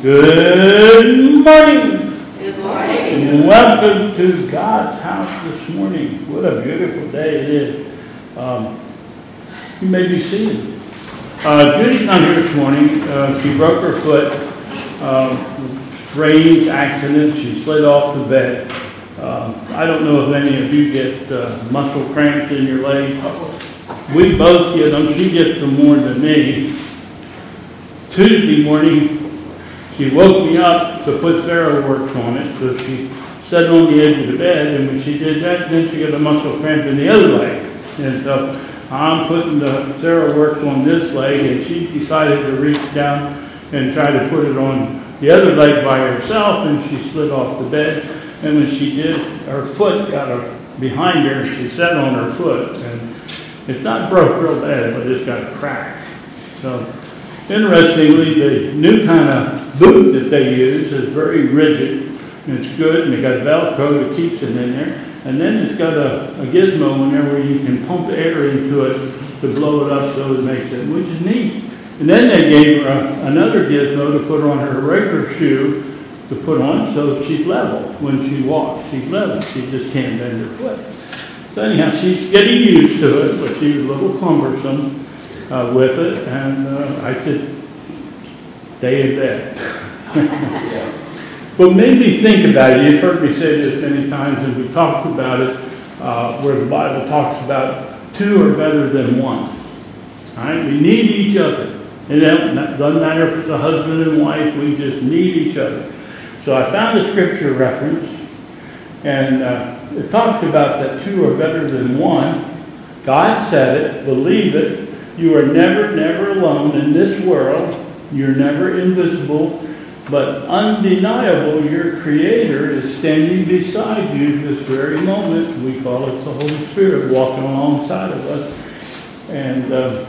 Good morning. Good morning. And welcome to God's house this morning. What a beautiful day it is. You may be seated. Judy's not here this morning. She broke her foot. Strange accident. She slid off the bed. I don't know if any of you get muscle cramps in your leg. We both get them. She gets them more than me. Tuesday morning, she woke me up to put TheraWorks on it, so she sat on the edge of the bed, and when she did that, then she got a muscle cramp in the other leg. And so I'm putting the TheraWorks on this leg, and she decided to reach down and try to put it on the other leg by herself, and she slid off the bed. And when she did, her foot got behind her, and she sat on her foot, and it's not broke real bad, but it's got a crack. So interestingly, the new kind of boot that they use is very rigid, and it's good, and they got Velcro that keeps it in there. And then it's got a gizmo in there where you can pump air into it to blow it up so it makes it, which is neat. And then they gave her another gizmo to put on her regular shoe to put on so she's level. When she walks, she's level. She just can't bend her foot. So anyhow, she's getting used to it, but she was a little cumbersome with it, and I said, stay in bed. But made me think about it. You've heard me say this many times, and we talked about it, where the Bible talks about two are better than one. All right? We need each other. It doesn't matter if it's a husband and wife, we just need each other. So I found a scripture reference, and it talks about that two are better than one. God said it, believe it. You are never, never alone in this world. You're never invisible, but undeniable, your Creator is standing beside you this very moment. We call it the Holy Spirit walking alongside of us. And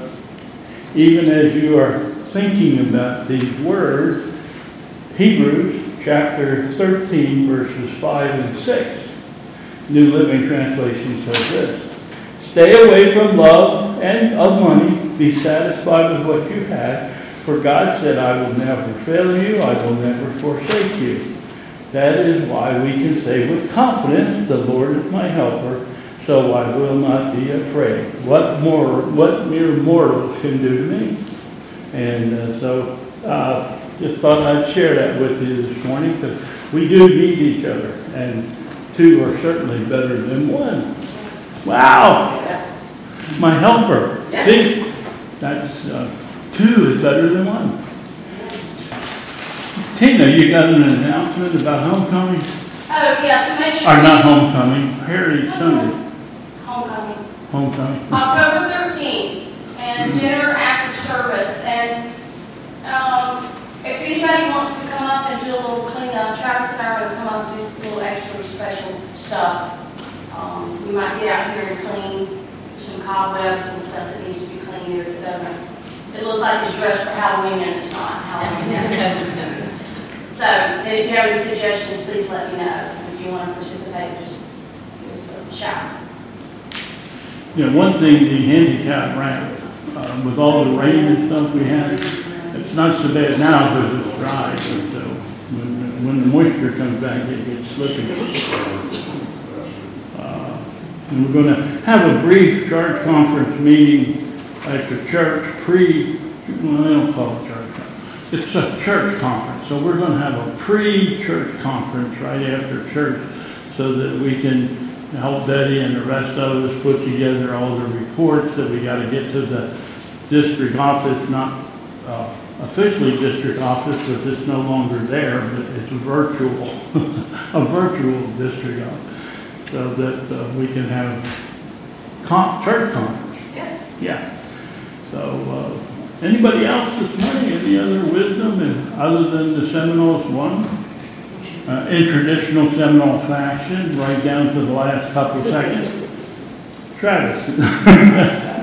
even as you are thinking about these words, Hebrews chapter 13, verses 5 and 6, New Living Translation says this: stay away from love and of money. Be satisfied with what you have. For God said, I will never fail you. I will never forsake you. That is why we can say with confidence, the Lord is my helper, so I will not be afraid. What mere mortals can do to me? And so just thought I'd share that with you this morning, because we do need each other, and two are certainly better than one. Wow! Yes. My helper. Yes. See, that's two is better than one. Tina, you got an announcement about homecoming? Oh, yes, make sure. Or not homecoming, Heritage Sunday. Homecoming. Homecoming. October 13th, and dinner after service. And if anybody wants to come up and do a little cleanup, Travis and I are going to come up and do some little extra special stuff. We might get out here and clean some cobwebs and stuff that needs to be cleaned if it doesn't. It looks like it's dressed for Halloween and it's not Halloween. So, if you have any suggestions, please let me know. If you want to participate, just give us a shout. You know, one thing, the handicap ramp, with all the rain and stuff we had, it's not so bad now because it's dry. But when the moisture comes back, it gets slippy. And we're going to have a brief church conference meeting at the church they don't call it church conference. It's a church conference. So we're going to have a pre-church conference right after church so that we can help Betty and the rest of us put together all the reports that we got to get to the district office, not officially district office because it's no longer there, but it's a virtual district office, so that we can have church conference. Yes. Yeah. So, anybody else this morning? Any other wisdom, and other than the Seminoles one? In traditional Seminole fashion, right down to the last couple seconds. Travis.